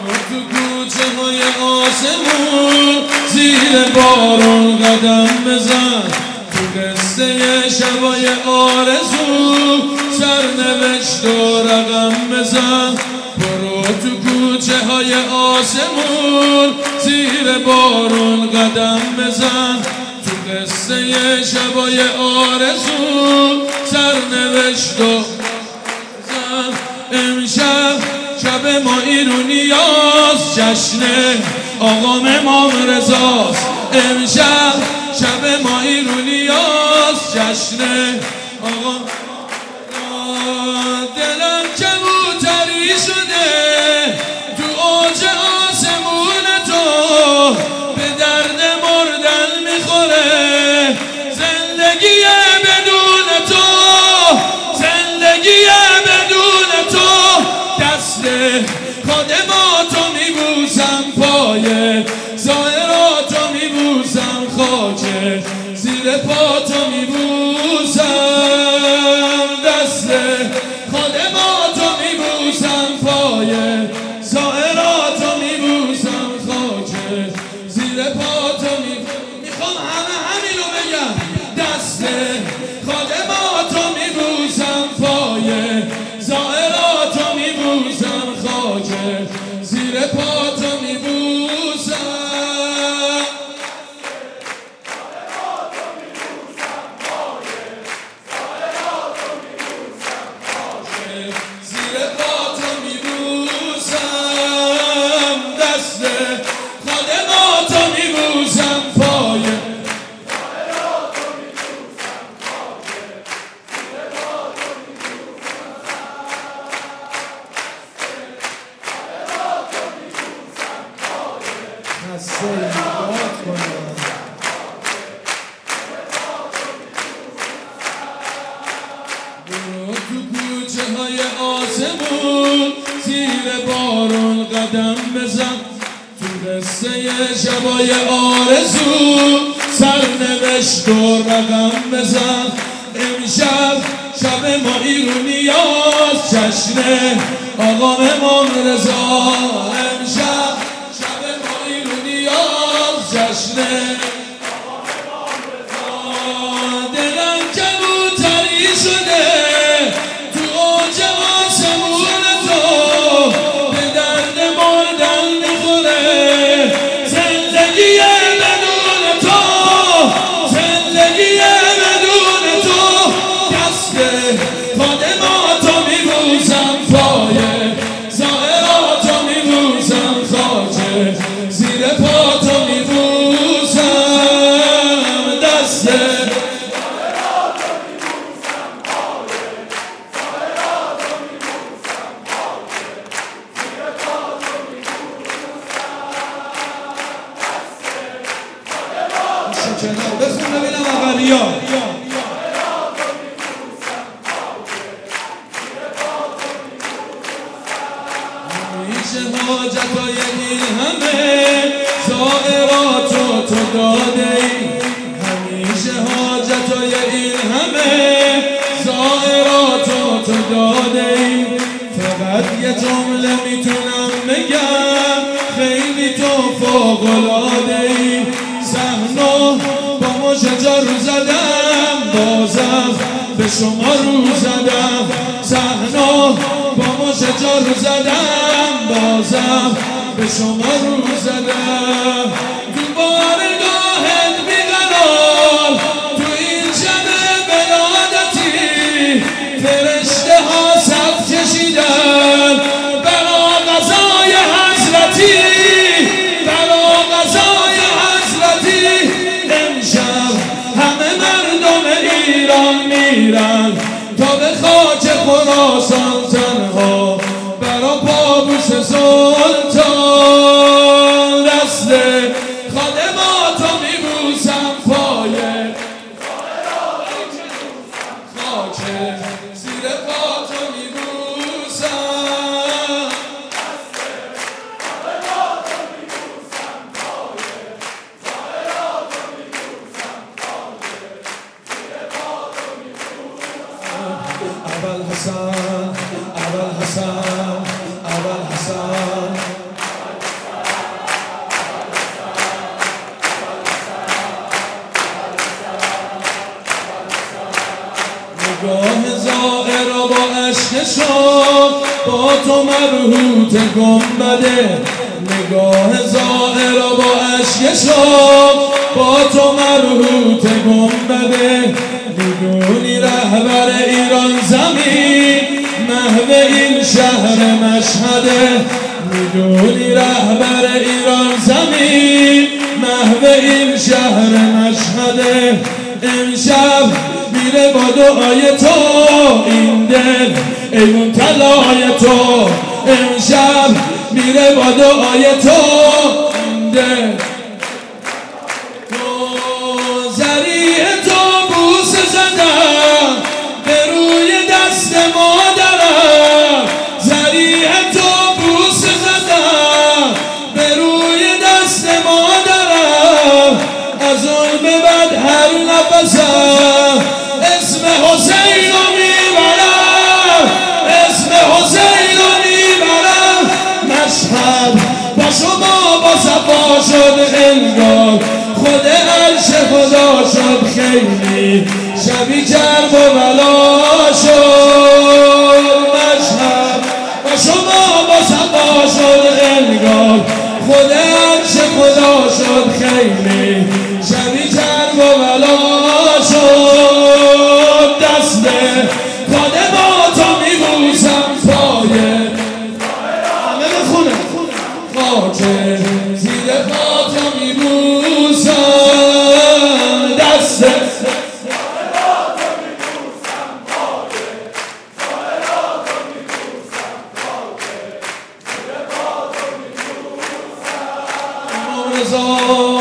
تو کوچه های آسمون زیر بارون قدم بزن، تو قصه شبای آرزو سرنوشت و رقم بزن. برو تو کوچه های آسمون زیر بارون قدم بزن، تو قصه شبای آرزو سرنوشت و بزن. امشب شب ما ایرونیاست، جشن آقام امام رضاست. امشب شب ما ایرونیاست، جشن آقا. دلم کبوتری شده تو اوج آسمون تو، به درد مردن میخوره زندگی بدون تو، زندگی بدون تو. دست خادماتو میبوسم، پایه زائراتو میبوسم، خاکه زیر پاتو میبوسم. دست خادماتو میبوسم، پایه زائراتو میبوسم، خاکه زیر پاتو میخوام همه همینو بگم. دست خادماتو میبوسم، پایه زائراتو میبوسم، خاکه زیر پاتو میبوسم. زیر پاتو میبوسم، دست خادماتو میبوسم، پایه برو تو کوچه های آسمون زیر بارون قدم بزن، تو قصه شبای آرزو سرنوشت و رقم بزن. امشب شب ما ایرونیاست، جشن آقام امام رضا. امشب شب ما ایرونیاست، جشن آقام امام رضا. دلم کبوتری شده تو اوج آسمون تو، به درد مردن میخوره زندگی بدون تو، زندگی بدون تو. دست خادماتو میبوسم، پایه زائراتو میبوسم، خاکه زیر پاتو میبوسم. دست کنار بخون ببینم عقبیا. همیشه حاجتای این همه زائراتو تو داده ای، همیشه حاجتای این همه زائراتو تو داده ای. فقط یه جمله میتونم بگم، خیلی تو فوق‌العاده ای. صحنو با مژه رو زدم، بازم به شما رو زدم. صحنو با مژه رو زدم، بازم به شما رو زدم. تو بارگاهت بیقرار تو این شب ولادتی، فرشته ها صف کشیدن برا قضای حضرتی، برا قضای حضرتی. امشب همه مردم ایران میرن تا به خاک خراسان، تنها برا پابوس سلطان. دست خادماتو میبوسم، پایه خاکه زیر پاتو میبوسم. اول حسن، اول حسن، اول حسن. شوق با تو مبهوت گنبده نگاه زائر با اشک شوق با تو مبهوت گنبده میدونی رهبر ایران زمین محو این شهر مشهده میدونی رهبر ایران زمین محو این شهر مشهده امشب میره با دعای تو این دل ایوون طلای تو امشب میره با دعای تو این دل زریع تو بوسه زدم به روی دست مادرم زریع تو بوسه زدم به روی دست مادرم از اون به بعد هر نفسم اسم حسین رو میبرم اسم حسین رو میبرم مشهد با شما با صفا شد انگار خود عرش خدا شد خیلی شبی کرب و بلا شد مشهد با شما با صفا شد انگار خود عرش خدا شد خیلی شبی کرب و بلا شد دست کاده با تو میبوسم پایه همه بخونه خاکه زیر پا تو میبوسم دست امام رضا